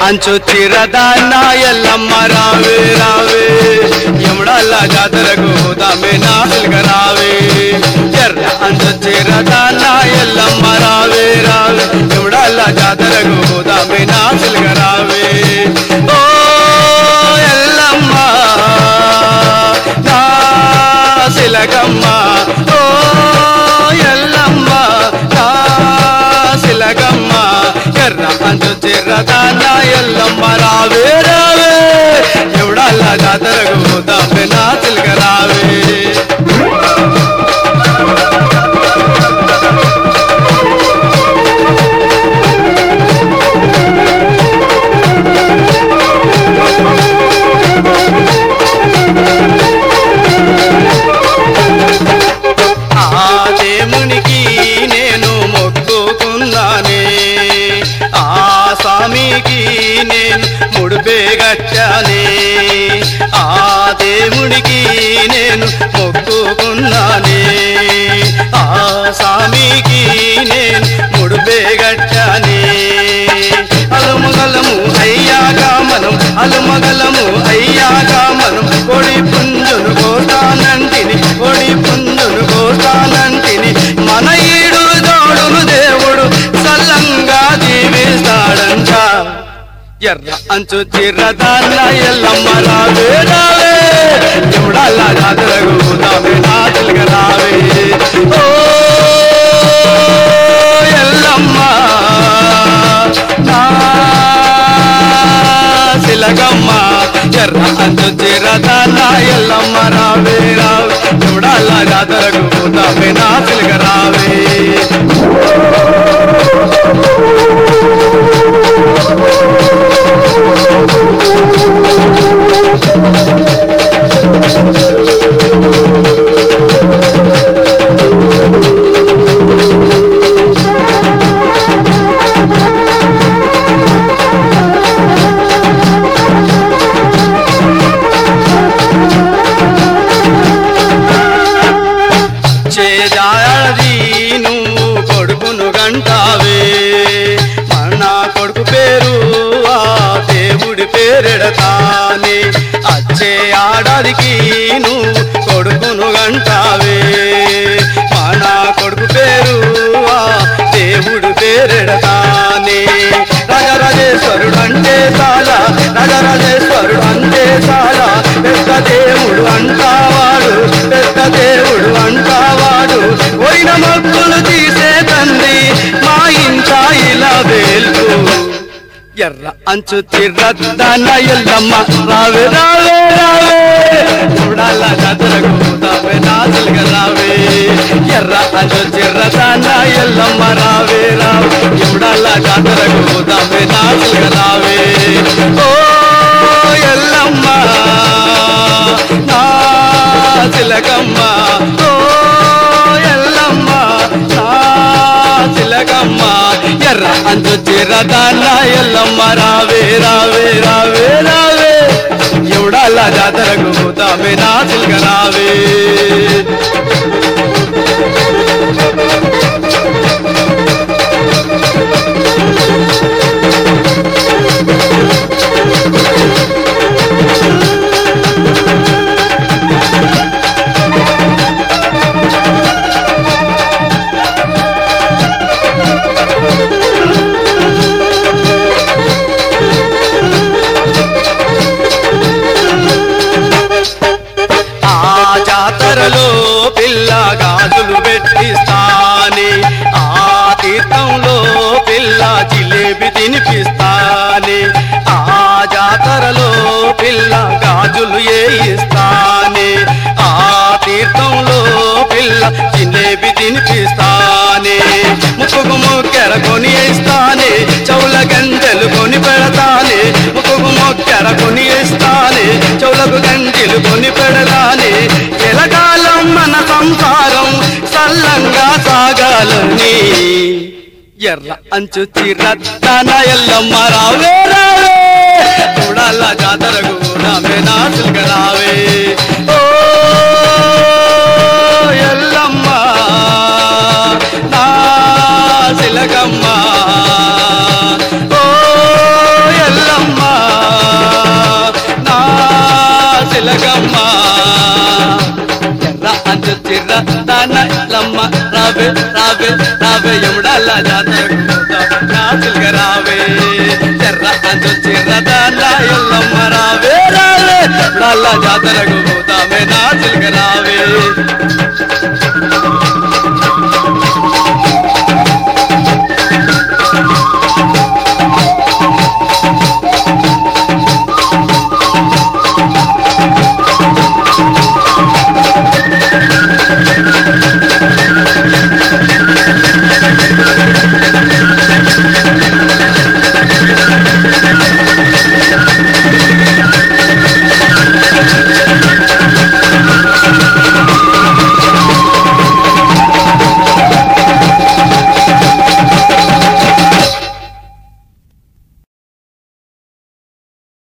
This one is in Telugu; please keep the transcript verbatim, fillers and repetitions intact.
అంచు చిరదాన్న ఎల్లమ్మ రావే రావే యముడాల జాతరకు పోదామే నాలుగ రావే ఎర్ర అంచు చిరదాన్న ఎల్లమ్మ రావే రావే యముడాల జాతరకు పోదామే నాలుగ రావే ఓ ఎల్లమ్మ నా శిలకమ్మ ఓ ఎల్లమ్మ నా శిలకమ్మ ఎర్ర అంచు చిరదాన్న ఎల్లమ్మ రావే రావే యముడాల జాతరకు పోదామే నాలుగ రావే దేవునికి నేను మొక్కుకున్నానే ఆ స్వామికి నేను ముడిపే గచ్చానే ఆ దేవునికి నేను మొక్కుకున్నానే ఆ స్వామికి నేను ముడిపే గచ్చానే అలుమగలము అయ్యాక మనం అలుమగలము అయ్యాక మనం కొడి పుంజును కోస్తానంటిని కొడి పుంజును కోస్తానంటిని మన ఈడు జోడును దేవుడు సల్లంగా జీవిస్తాడంట ఎర్ర అంచు చిరదాన్న ఎల్లమ్మ రావే రావే యముడాల జాతరకు పోదామే నాలుగ రావే ఓ ఎల్లమ్మ నా శిలకమ్మ ఎర్ర అంచు చిరదాన్న ఎల్లమ్మ రావే రావే యముడాల జాతరకు పోదామే నాలుగ రావే చేజాడి నువ్వు కొడుకును గంటావే మన కొడుకు పేరు ఆ దేవుడి పేరెడతానే అచ్చే ఆడాదికి నువ్వు కొడుకును గంటావే మన కొడుకు పేరు ఆ దేవుడి పేరెడతానే రాజరాజేశ్వరుడు అంటే చాలా రాజరాజేశ్వరుడు అంటే చాలా పెద్ద దేవుడు అంటావాడు పెద్ద దేవుడు అంటావాడు పోయిన మక్కులు తీసే తండ్రి మా ఇంట ఇలా వేల్పు ఎర్ర అంచు చిరదాన్న ఎల్లమ్మ రావే రావే రావే చూడాల జాతరకు పోదామే నాలుగ రావే ఎర్ర అంచు చిరదాన్న ఎల్లమ్మ రావే రావే చూడాల జాతరకు పోదామే నాలుగ రావే ఓ ఎల్లమ్మ నా శిలకమ్మ ఓ ఎల్లమ్మ నా శిలకమ్మ ఎర్ర అంచు చిరదాన్న ఎల్లమ్మ రావే రావే రావే రావే యముడాల జాతరకు పోదామే నాలుగ రావే జాతరలో పిల్ల గాజులు పెట్టిస్తానే ఆ తీర్థంలో పిల్ల జిలేబి తినిపిస్తానే ఆ జాతరలో పిల్ల గాజులు వేయిస్తానే ఆ తీర్థంలో పిల్ల జిలేబి తినిపిస్తానే ముక్కుకు ముక్కెర కొని ఇస్తానే చౌల గంజలు కొని పెడతానే ముక్కుకు మొక్కెర కొని ఇస్తానే చౌలకు గంజలు కొని పెడతానే ఎలకాలం మన సంసారం సల్లంగా సాగాలని ఎర్ర అంచు చిరదాన్న ఎల్లమ్మ రావే రావే చూడాల జాతరకు పోదామే నాలుగ రావే ఓ ఎల్లమ్మ నా శిలకమ్మ ఓ ఎల్లమ్మ రావే రావే ఎముడల్ల జాతరకు పోతామే నా చిలక రావే చెర్ర అంచు చిర్రదాన్న ఎల్లమ్మ రావే రావే ఎముడల్ల జాతరకు పోతామే నా చిలక రావే